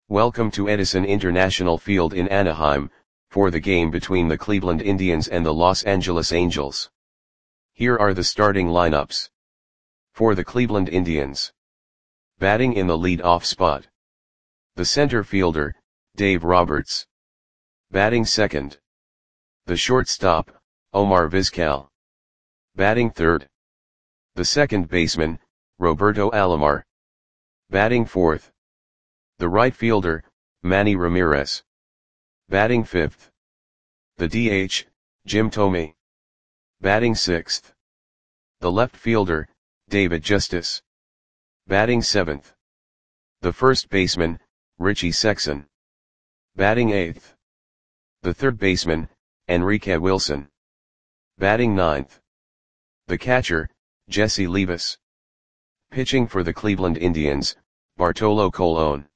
Welcome to Edison International Field in Anaheim, for the game between the Cleveland Indians and the Los Angeles Angels. Here are the starting lineups. For the Cleveland Indians. Batting in the lead-off spot. The center fielder, Dave Roberts. Batting second. The shortstop, Omar Vizquel. Batting third. The second baseman, Roberto Alomar. Batting fourth. The right fielder, Manny Ramirez. Batting fifth. The DH, Jim Thome. Batting sixth. The left fielder, David Justice. Batting seventh. The first baseman, Richie Sexson. Batting eighth. The third baseman, Enrique Wilson. Batting ninth. The catcher, Jesse Levis. Pitching for the Cleveland Indians, Bartolo Colon.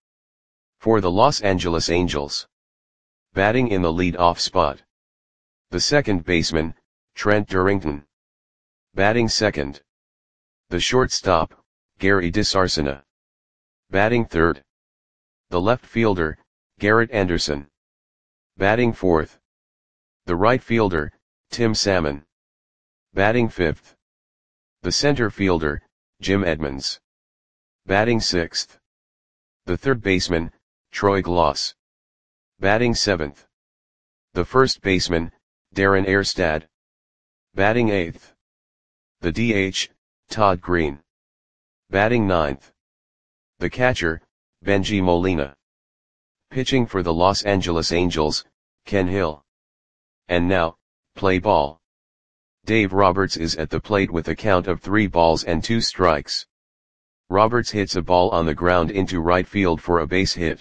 For the Los Angeles Angels. Batting in the lead-off spot. The second baseman, Trent Durrington. Batting second. The shortstop, Gary DiSarcina. Batting third. The left fielder, Garrett Anderson. Batting fourth. The right fielder, Tim Salmon. Batting fifth. The center fielder, Jim Edmonds. Batting sixth. The third baseman, Troy Glaus. Batting seventh. The first baseman, Darren Erstad. Batting eighth. The DH, Todd Green. Batting ninth. The catcher, Benji Molina. Pitching for the Los Angeles Angels, Ken Hill. And now, play ball. Dave Roberts is at the plate with a count of 3 balls and 2 strikes. Roberts hits a ball on the ground into right field for a base hit.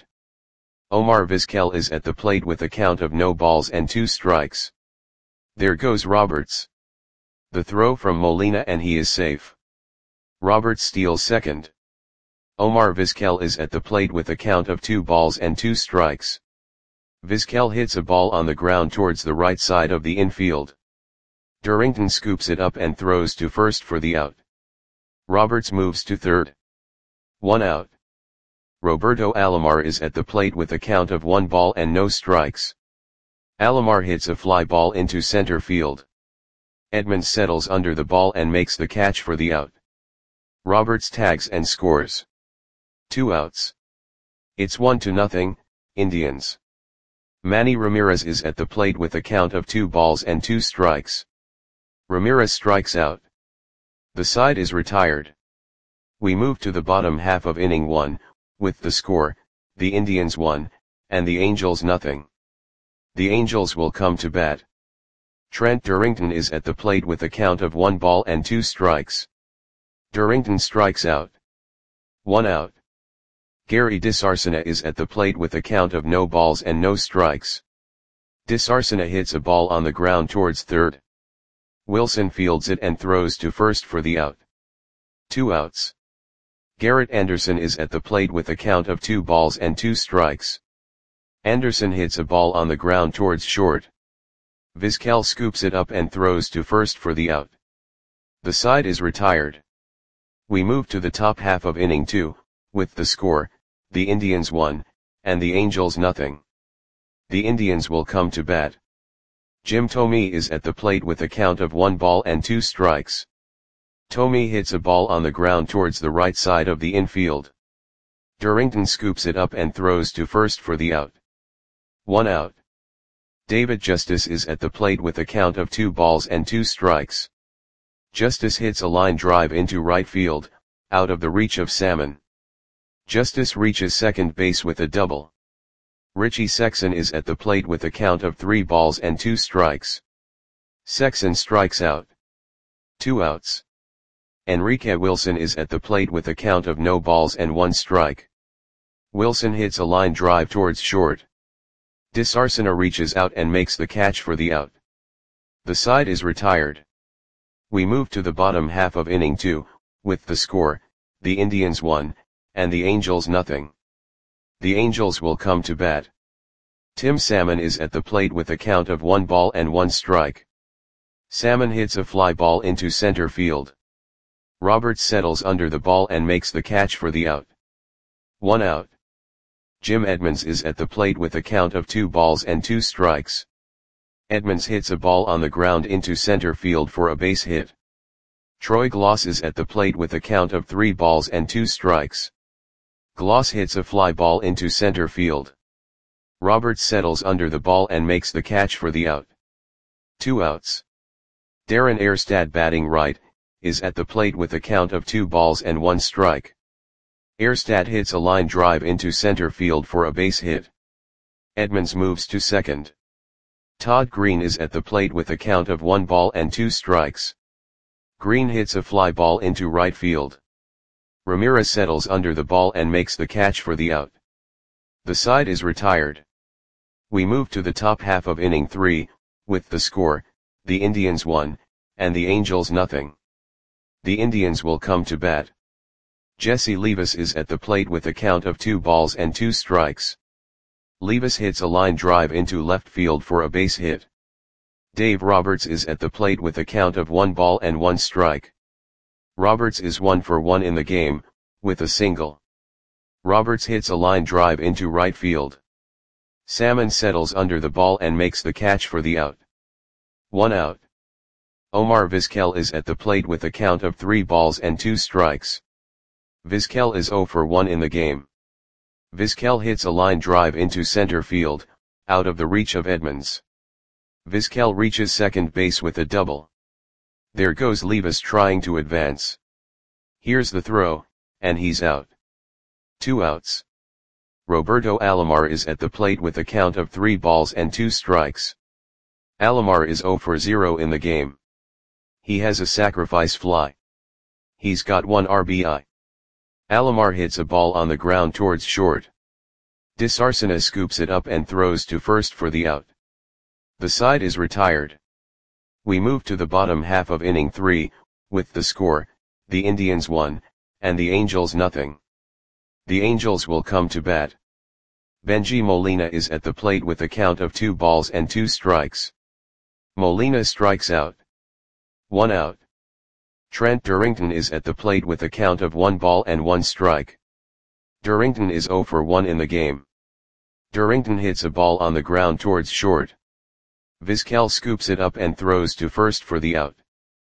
Omar Vizquel is at the plate with a count of no balls and 2 strikes. There goes Roberts. The throw from Molina and he is safe. Roberts steals second. Omar Vizquel is at the plate with a count of 2 balls and 2 strikes. Vizquel hits a ball on the ground towards the right side of the infield. Durrington scoops it up and throws to first for the out. Roberts moves to third. 1 out. Roberto Alomar is at the plate with a count of 1 ball and no strikes. Alomar hits a fly ball into center field. Edmonds settles under the ball and makes the catch for the out. Roberts tags and scores. 2 outs. It's 1-0, Indians. Manny Ramirez is at the plate with a count of 2 balls and 2 strikes. Ramirez strikes out. The side is retired. We move to the bottom half of inning 1, with the score, the Indians 1, and the Angels 0. The Angels will come to bat. Trent Durrington is at the plate with a count of 1 ball and 2 strikes. Durrington strikes out. 1 out. Gary DiSarcina is at the plate with a count of no balls and no strikes. DiSarcina hits a ball on the ground towards third. Wilson fields it and throws to first for the out. 2 outs. Garrett Anderson is at the plate with a count of 2 balls and 2 strikes. Anderson hits a ball on the ground towards short. Vizquel scoops it up and throws to first for the out. The side is retired. We move to the top half of inning 2, with the score, the Indians 1, and the Angels 0. The Indians will come to bat. Jim Thome is at the plate with a count of 1 ball and 2 strikes. Thome hits a ball on the ground towards the right side of the infield. Durrington scoops it up and throws to first for the out. 1 out. David Justice is at the plate with a count of 2 balls and 2 strikes. Justice hits a line drive into right field, out of the reach of Salmon. Justice reaches second base with a double. Richie Sexson is at the plate with a count of 3 balls and 2 strikes. Sexson strikes out. 2 outs. Enrique Wilson is at the plate with a count of no balls and 1 strike. Wilson hits a line drive towards short. DiSarcina reaches out and makes the catch for the out. The side is retired. We move to the bottom half of inning 2, with the score, the Indians 1, and the Angels 0. The Angels will come to bat. Tim Salmon is at the plate with a count of 1 ball and 1 strike. Salmon hits a fly ball into center field. Roberts settles under the ball and makes the catch for the out. 1 out. Jim Edmonds is at the plate with a count of 2 balls and 2 strikes. Edmonds hits a ball on the ground into center field for a base hit. Troy Glaus is at the plate with a count of 3 balls and 2 strikes. Glaus hits a fly ball into center field. Roberts settles under the ball and makes the catch for the out. 2 outs. Darren Erstad, batting right, is at the plate with a count of 2 balls and 1 strike. Erstad hits a line drive into center field for a base hit. Edmonds moves to second. Todd Green is at the plate with a count of 1 ball and 2 strikes. Green hits a fly ball into right field. Ramirez settles under the ball and makes the catch for the out. The side is retired. We move to the top half of inning 3, with the score, the Indians 1, and the Angels nothing. The Indians will come to bat. Jesse Levis is at the plate with a count of 2 balls and 2 strikes. Levis hits a line drive into left field for a base hit. Dave Roberts is at the plate with a count of 1 ball and 1 strike. Roberts is 1 for 1 in the game, with a single. Roberts hits a line drive into right field. Salmon settles under the ball and makes the catch for the out. 1 out. Omar Vizquel is at the plate with a count of 3 balls and 2 strikes. Vizquel is 0 for 1 in the game. Vizquel hits a line drive into center field, out of the reach of Edmonds. Vizquel reaches second base with a double. There goes Levis trying to advance. Here's the throw, and he's out. 2 outs. Roberto Alomar is at the plate with a count of 3 balls and 2 strikes. Alomar is 0 for 0 in the game. He has a sacrifice fly. He's got 1 RBI. Alomar hits a ball on the ground towards short. Disarcina scoops it up and throws to first for the out. The side is retired. We move to the bottom half of inning 3, with the score, the Indians 1, and the Angels nothing. The Angels will come to bat. Benji Molina is at the plate with a count of 2 balls and 2 strikes. Molina strikes out. 1 out. Trent Durrington is at the plate with a count of 1 ball and 1 strike. Durrington is 0 for 1 in the game. Durrington hits a ball on the ground towards short. Vizquel scoops it up and throws to first for the out.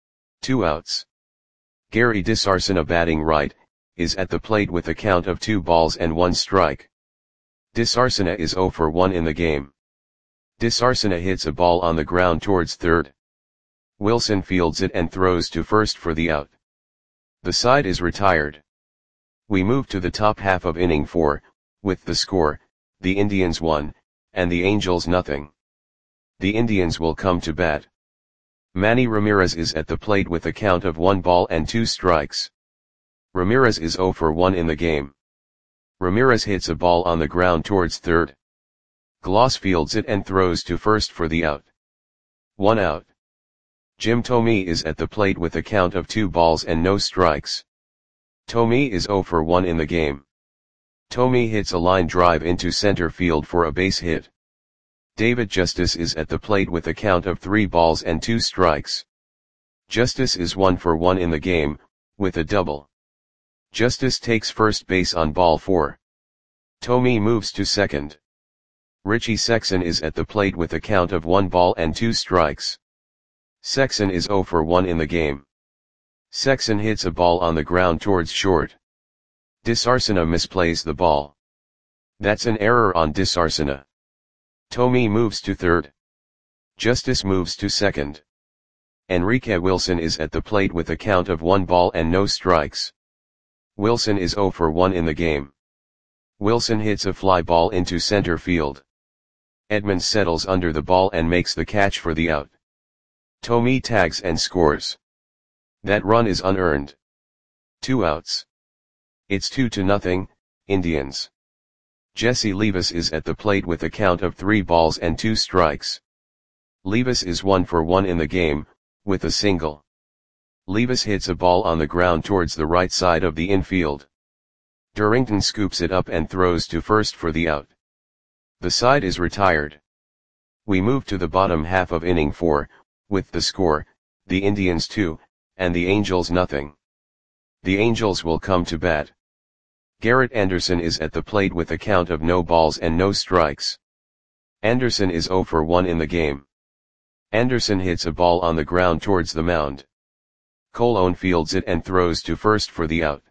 2 outs. Gary Disarcina, batting right, is at the plate with a count of 2 balls and 1 strike. Disarcina is 0 for 1 in the game. Disarcina hits a ball on the ground towards third. Wilson fields it and throws to first for the out. The side is retired. We move to the top half of inning 4, with the score, the Indians 1, and the Angels nothing. The Indians will come to bat. Manny Ramirez is at the plate with a count of 1 ball and 2 strikes. Ramirez is 0 for 1 in the game. Ramirez hits a ball on the ground towards third. Glaus fields it and throws to first for the out. 1 out. Jim Thome is at the plate with a count of 2 balls and no strikes. Thome is 0 for 1 in the game. Thome hits a line drive into center field for a base hit. David Justice is at the plate with a count of 3 balls and 2 strikes. Justice is 1 for 1 in the game, with a double. Justice takes first base on ball 4. Thome moves to second. Richie Sexson is at the plate with a count of 1 ball and 2 strikes. Sexson is 0 for 1 in the game. Sexson hits a ball on the ground towards short. Disarcina misplays the ball. That's an error on Disarcina. Thome moves to third. Justice moves to second. Enrique Wilson is at the plate with a count of 1 ball and no strikes. Wilson is 0 for 1 in the game. Wilson hits a fly ball into center field. Edmonds settles under the ball and makes the catch for the out. Thome tags and scores. That run is unearned. 2 outs. It's 2-0, Indians. Jesse Levis is at the plate with a count of 3 balls and 2 strikes. Levis is 1 for 1 in the game, with a single. Levis hits a ball on the ground towards the right side of the infield. Durrington scoops it up and throws to first for the out. The side is retired. We move to the bottom half of inning 4, with the score, the Indians 2, and the Angels nothing. The Angels will come to bat. Garrett Anderson is at the plate with a count of no balls and no strikes. Anderson is 0 for 1 in the game. Anderson hits a ball on the ground towards the mound. Colon fields it and throws to first for the out.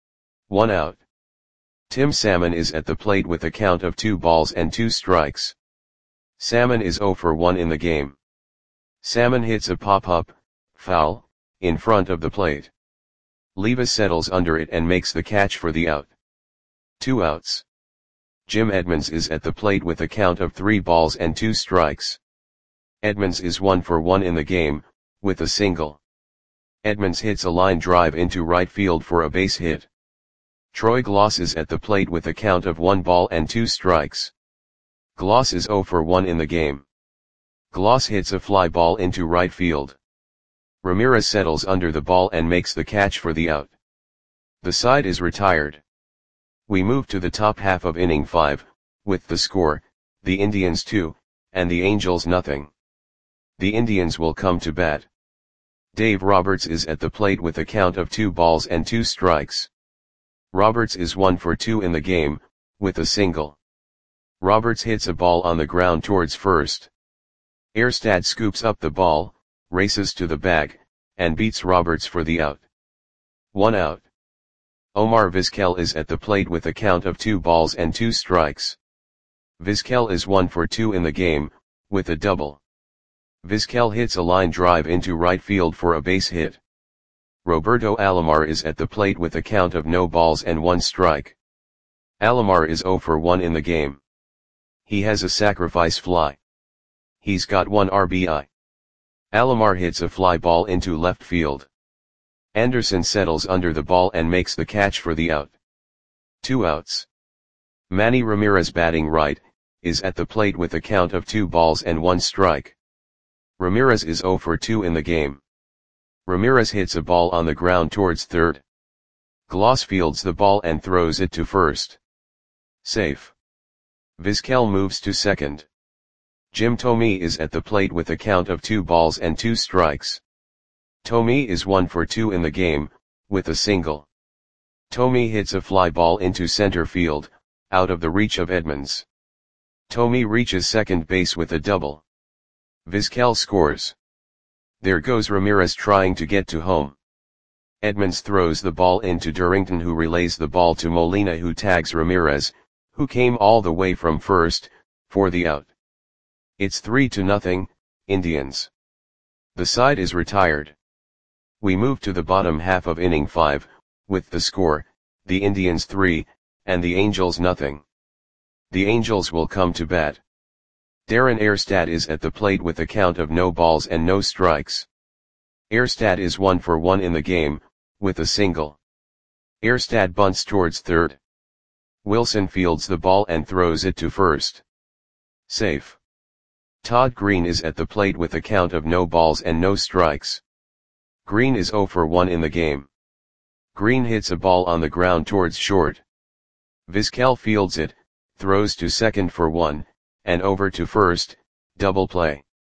1 out. Tim Salmon is at the plate with a count of 2 balls and 2 strikes. Salmon is 0 for 1 in the game. Salmon hits a pop-up, foul, in front of the plate. Levis settles under it and makes the catch for the out. 2 outs. Jim Edmonds is at the plate with a count of 3 balls and 2 strikes. Edmonds is 1 for 1 in the game, with a single. Edmonds hits a line drive into right field for a base hit. Troy Gloss is at the plate with a count of 1 ball and 2 strikes. Gloss is 0 for 1 in the game. Gloss hits a fly ball into right field. Ramirez settles under the ball and makes the catch for the out. The side is retired. We move to the top half of inning 5, with the score, the Indians 2, and the Angels nothing. The Indians will come to bat. Dave Roberts is at the plate with a count of 2 balls and 2 strikes. Roberts is 1 for 2 in the game, with a single. Roberts hits a ball on the ground towards first. Erstad scoops up the ball, races to the bag, and beats Roberts for the out. 1 out. Omar Vizquel is at the plate with a count of 2 balls and 2 strikes. Vizquel is 1 for 2 in the game, with a double. Vizquel hits a line drive into right field for a base hit. Roberto Alomar is at the plate with a count of no balls and 1 strike. Alomar is 0 for 1 in the game. He has a sacrifice fly. He's got 1 RBI. Alomar hits a fly ball into left field. Anderson settles under the ball and makes the catch for the out. 2 outs. Manny Ramirez batting right, is at the plate with a count of 2 balls and 1 strike. Ramirez is 0 for 2 in the game. Ramirez hits a ball on the ground towards third. Gloss fields the ball and throws it to first. Safe. Vizquel moves to second. Jim Thome is at the plate with a count of 2 balls and 2 strikes. Thome is 1 for 2 in the game, with a single. Thome hits a fly ball into center field, out of the reach of Edmonds. Thome reaches second base with a double. Vizquel scores. There goes Ramirez trying to get to home. Edmonds throws the ball into Durrington, who relays the ball to Molina, who tags Ramirez, who came all the way from first, for the out. It's 3-0, Indians. The side is retired. We move to the bottom half of inning 5, with the score, the Indians 3, and the Angels nothing. The Angels will come to bat. Darren Erstad is at the plate with a count of no balls and no strikes. Erstad is 1 for 1 in the game, with a single. Erstad bunts towards third. Wilson fields the ball and throws it to first. Safe. Todd Green is at the plate with a count of no balls and no strikes. Green is 0 for 1 in the game. Green hits a ball on the ground towards short. Vizquel fields it, throws to second for 1, and over to first, double play.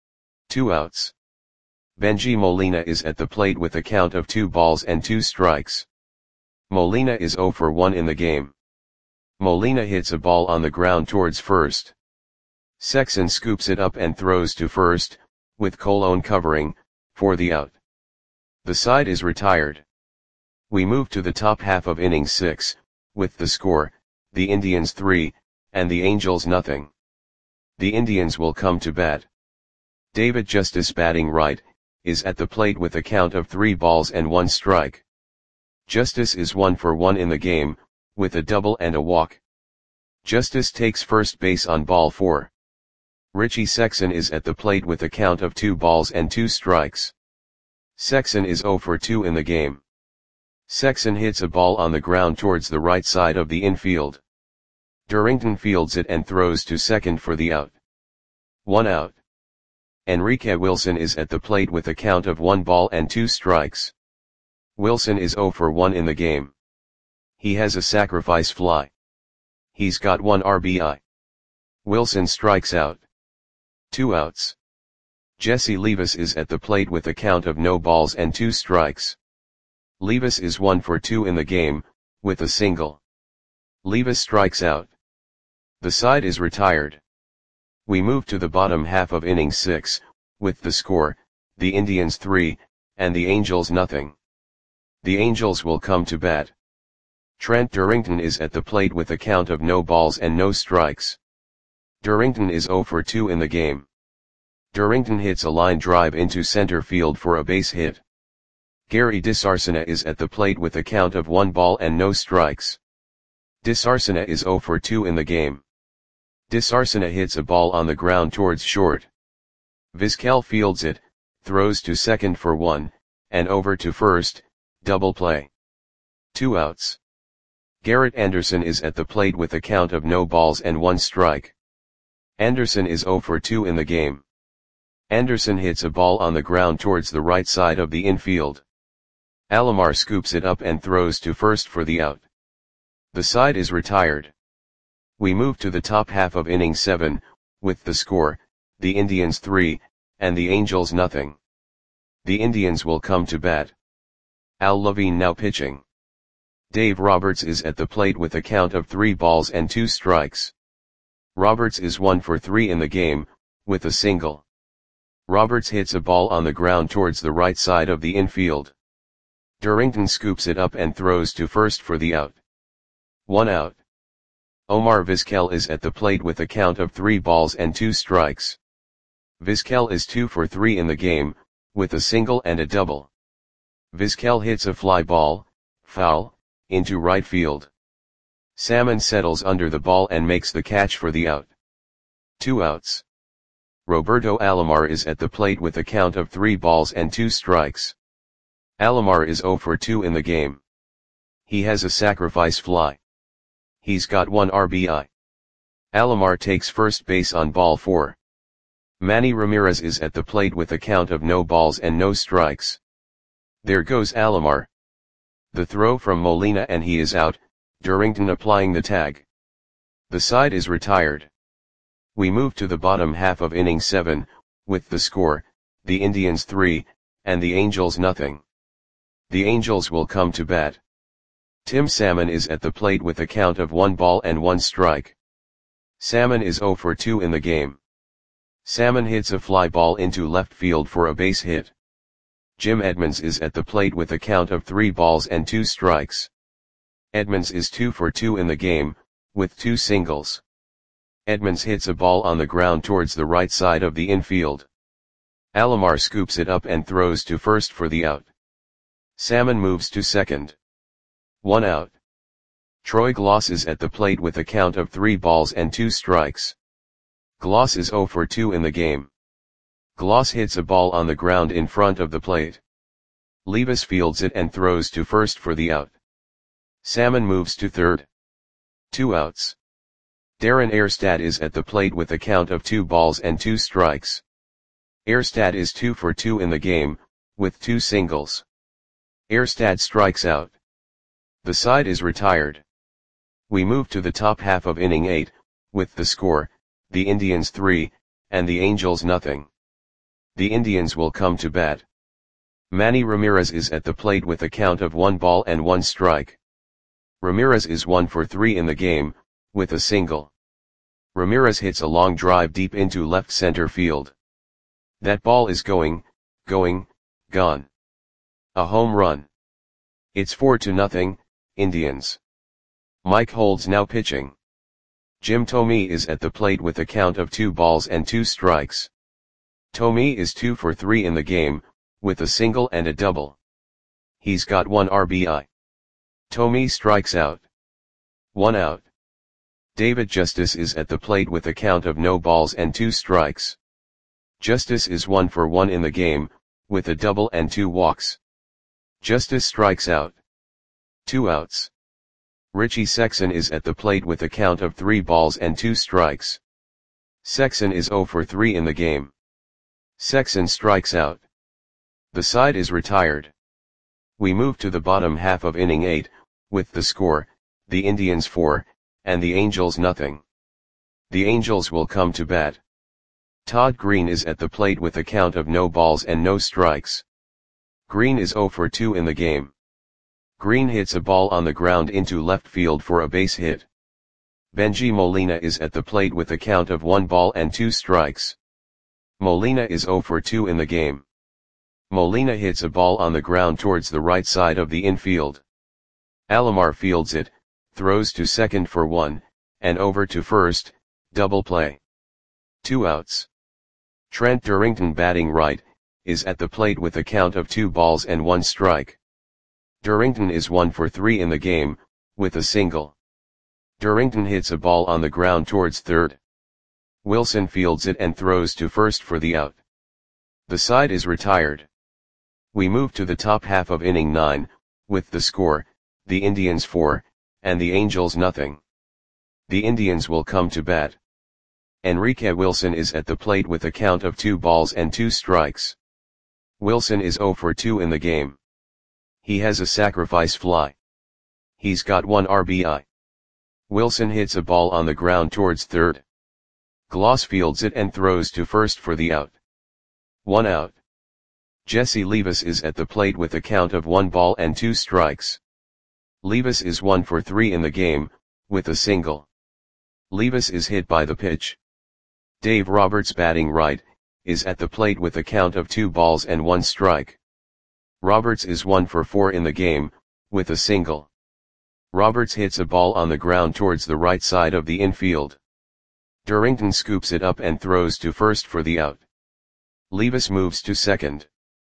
2 outs. Benji Molina is at the plate with a count of 2 balls and 2 strikes. Molina is 0 for 1 in the game. Molina hits a ball on the ground towards first. Sexson scoops it up and throws to first, with Colon covering, for the out. The side is retired. We move to the top half of inning 6, with the score, the Indians 3, and the Angels nothing. The Indians will come to bat. David Justice batting right, is at the plate with a count of 3 balls and 1 strike. Justice is 1 for 1 in the game, with a double and a walk. Justice takes first base on ball 4. Richie Sexson is at the plate with a count of 2 balls and 2 strikes. Sexson is 0 for 2 in the game. Sexson hits a ball on the ground towards the right side of the infield. Durrington fields it and throws to second for the out. 1 out. Enrique Wilson is at the plate with a count of 1 ball and 2 strikes. Wilson is 0 for 1 in the game. He has a sacrifice fly. He's got 1 RBI. Wilson strikes out. 2 outs. Jesse Levis is at the plate with a count of no balls and 2 strikes. Levis is 1 for 2 in the game, with a single. Levis strikes out. The side is retired. We move to the bottom half of inning 6, with the score, the Indians 3, and the Angels nothing. The Angels will come to bat. Trent Durrington is at the plate with a count of no balls and no strikes. Durrington is 0 for 2 in the game. Durrington hits a line drive into center field for a base hit. Gary DeSarcina is at the plate with a count of 1 ball and no strikes. DeSarcina is 0 for 2 in the game. DeSarcina hits a ball on the ground towards short. Vizquel fields it, throws to second for 1, and over to first, double play. 2 outs. Garrett Anderson is at the plate with a count of no balls and 1 strike. Anderson is 0 for 2 in the game. Anderson hits a ball on the ground towards the right side of the infield. Alomar scoops it up and throws to first for the out. The side is retired. We move to the top half of inning 7, with the score, the Indians 3, and the Angels nothing. The Indians will come to bat. Al Levine now pitching. Dave Roberts is at the plate with a count of 3 balls and 2 strikes. Roberts is 1 for 3 in the game, with a single. Roberts hits a ball on the ground towards the right side of the infield. Durrington scoops it up and throws to first for the out. 1 out. Omar Vizquel is at the plate with a count of 3 balls and 2 strikes. Vizquel is 2 for 3 in the game, with a single and a double. Vizquel hits a fly ball, foul, into right field. Salmon settles under the ball and makes the catch for the out. 2 outs. Roberto Alomar is at the plate with a count of 3 balls and 2 strikes. Alomar is 0 for 2 in the game. He has a sacrifice fly. He's got 1 RBI. Alomar takes first base on ball 4. Manny Ramirez is at the plate with a count of no balls and no strikes. There goes Alomar. The throw from Molina and he is out, Durrington applying the tag. The side is retired. We move to the bottom half of inning 7, with the score, the Indians 3, and the Angels nothing. The Angels will come to bat. Tim Salmon is at the plate with a count of 1 ball and 1 strike. Salmon is 0 for 2 in the game. Salmon hits a fly ball into left field for a base hit. Jim Edmonds is at the plate with a count of 3 balls and 2 strikes. Edmonds is 2 for 2 in the game, with 2 singles. Edmonds hits a ball on the ground towards the right side of the infield. Alomar scoops it up and throws to first for the out. Salmon moves to second. 1 out. Troy Gloss is at the plate with a count of 3 balls and 2 strikes. Gloss is 0 for 2 in the game. Gloss hits a ball on the ground in front of the plate. Levis fields it and throws to first for the out. Salmon moves to third. 2 outs. Darren Erstad is at the plate with a count of 2 balls and 2 strikes. Erstad is 2 for 2 in the game, with 2 singles. Erstad strikes out. The side is retired. We move to the top half of inning 8, with the score, the Indians 3, and the Angels nothing. The Indians will come to bat. Manny Ramirez is at the plate with a count of 1 ball and 1 strike. Ramirez is 1 for 3 in the game, with a single. Ramirez hits a long drive deep into left center field. That ball is going, gone. A home run. It's 4-0, Indians. Mike Holds now pitching. Jim Thome is at the plate with a count of 2 balls and 2 strikes. Thome is 2 for 3 in the game, with a single and a double. He's got 1 RBI. Thome strikes out. 1 out. David Justice is at the plate with a count of no balls and 2 strikes. Justice is 1 for 1 in the game, with a double and 2 walks. Justice strikes out. 2 outs. Richie Sexson is at the plate with a count of 3 balls and 2 strikes. Sexson is 0 for 3 in the game. Sexson strikes out. The side is retired. We move to the bottom half of inning 8, with the score, the Indians 4, and the Angels nothing. The Angels will come to bat. Todd Green is at the plate with a count of no balls and no strikes. Green is 0 for 2 in the game. Green hits a ball on the ground into left field for a base hit. Benji Molina is at the plate with a count of 1 ball and 2 strikes. Molina is 0 for 2 in the game. Molina hits a ball on the ground towards the right side of the infield. Alomar fields it, throws to second for 1, and over to first, double play. 2 outs. Trent Durrington batting right, is at the plate with a count of 2 balls and 1 strike. Durrington is 1 for 3 in the game, with a single. Durrington hits a ball on the ground towards third. Wilson fields it and throws to first for the out. The side is retired. We move to the top half of inning 9, with the score, the Indians 4, and the Angels nothing. The Indians will come to bat. Enrique Wilson is at the plate with a count of 2 balls and 2 strikes. Wilson is 0 for 2 in the game. He has a sacrifice fly. He's got 1 RBI. Wilson hits a ball on the ground towards third. Gloss fields it and throws to first for the out. 1 out. Jesse Levis is at the plate with a count of 1 ball and 2 strikes. Levis is 1 for 3 in the game, with a single. Levis is hit by the pitch. Dave Roberts batting right, is at the plate with a count of 2 balls and 1 strike. Roberts is 1 for 4 in the game, with a single. Roberts hits a ball on the ground towards the right side of the infield. Durrington scoops it up and throws to first for the out. Levis moves to second.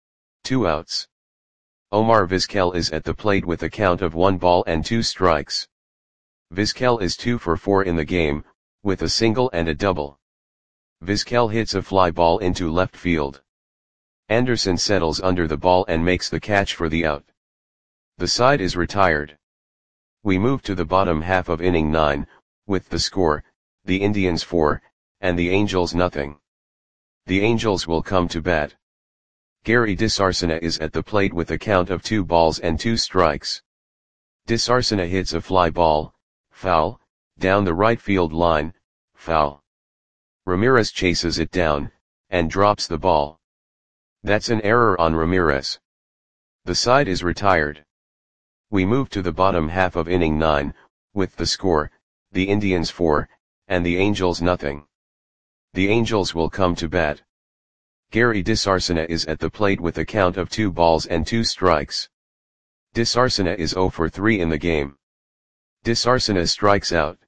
2 outs. Omar Vizquel is at the plate with a count of 1 ball and 2 strikes. Vizquel is 2 for 4 in the game, with a single and a double. Vizquel hits a fly ball into left field. Anderson settles under the ball and makes the catch for the out. The side is retired. We move to the bottom half of inning 9, with the score, the Indians 4, and the Angels nothing. The Angels will come to bat. Gary DeSarcina is at the plate with a count of 2 balls and 2 strikes. DeSarcina hits a fly ball, foul, down the right field line, foul. Ramirez chases it down, and drops the ball. That's an error on Ramirez. The side is retired. We move to the bottom half of inning 9, with the score, the Indians 4, and the Angels nothing. The Angels will come to bat. Gary DeSarcina is at the plate with a count of 2 balls and 2 strikes. DeSarcina is 0 for 3 in the game. DeSarcina strikes out.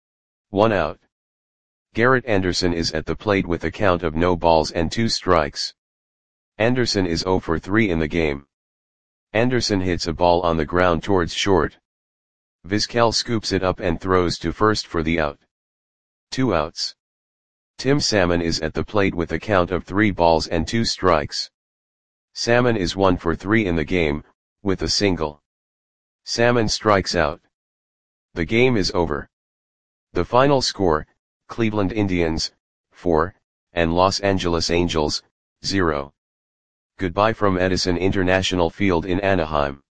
1 out. Garrett Anderson is at the plate with a count of no balls and 2 strikes. Anderson is 0 for 3 in the game. Anderson hits a ball on the ground towards short. Vizquel scoops it up and throws to first for the out. 2 outs. Tim Salmon is at the plate with a count of 3 balls and 2 strikes. Salmon is 1 for 3 in the game, with a single. Salmon strikes out. The game is over. The final score, Cleveland Indians, 4, and Los Angeles Angels, 0. Goodbye from Edison International Field in Anaheim.